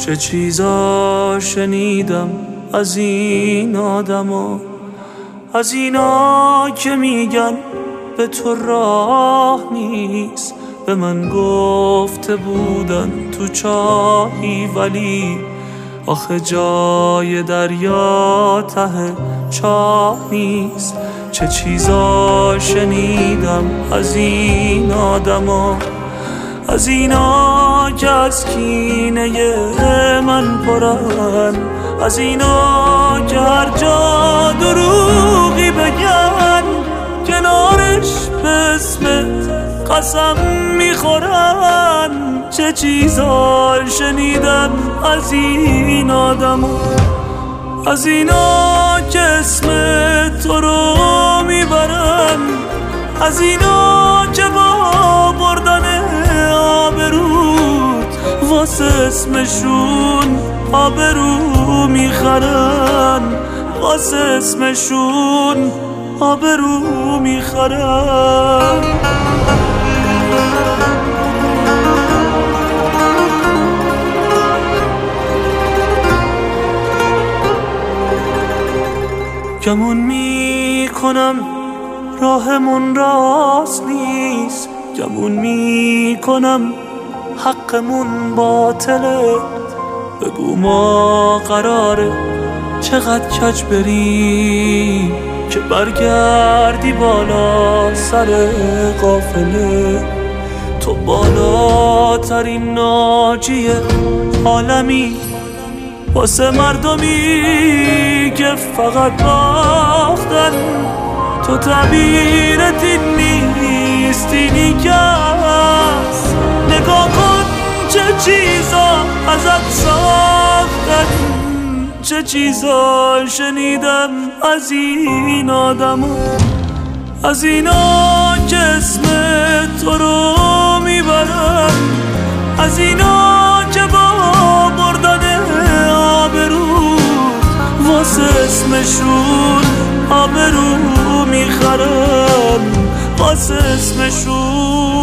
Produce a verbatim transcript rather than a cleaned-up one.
چه چیزا شنیدم از این آدما، از اینا که میگن به تو راه نیست. به من گفته بودن تو چاهی ولی آخه جای دریا ته چاه نیست. چه چیزا شنیدم از این آدما، از اینا که از کینه من پرن، از اینا که هر جا دروغی بگن کنارش به اسمت قسم میخورن. چه چیزا شنیدم از این آدما، از اینا که اسم تو رو میبرن، از اینا که با بردن آبروت واسه اسمشون آبرو میخرن، واسه اسمشون آبرو میخرن. گمون میکنم راهمون راست نیست، گمون میکنم حقمون باطله. بگو ما قراره چقدر کج بریم که برگردی بالا سر قافله. تو بالاترین ناجی عالمی واسه مردمی که فقط باختن. تو تعبیرت این نیست، اینی که هست. نگاه کن چه چیزا ازت ساختن، چه چیزا شنیدم از این آدما، از اینا که اسم تو رو میبرن، از اینا که با بردن آبرو واسه اسمشون آبرو میخرن، واسه اسمشون